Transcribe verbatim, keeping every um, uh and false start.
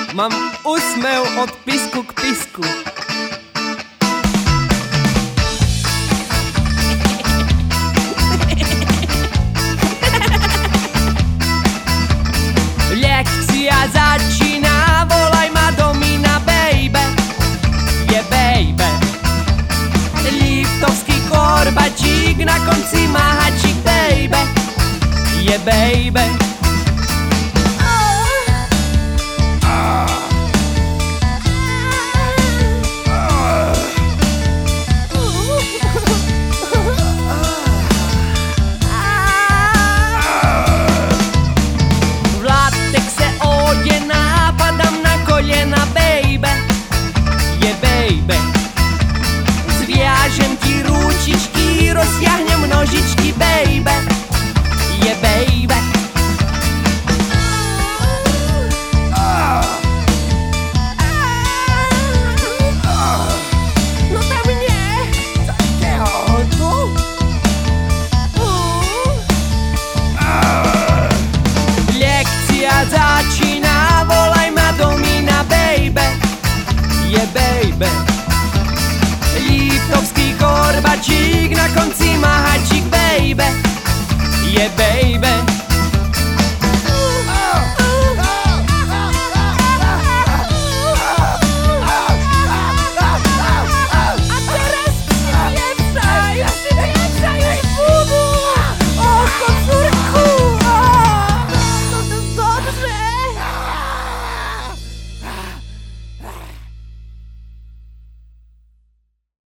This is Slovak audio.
Mám úsmev od pisku k pisku. Lekcia začíná, volaj ma Domina, baby. Je baby. Liftovský korbačík, na konci má hačík, baby. Je baby. Zviažem ti ručičky, rozťahnem nožičky, baby. Je baby. No tam nie. Takého tu. Lekcia začíná, volaj ma Domina, baby. Je baby. Liftovský korbačík, na konci má hačík, baby. Je baby.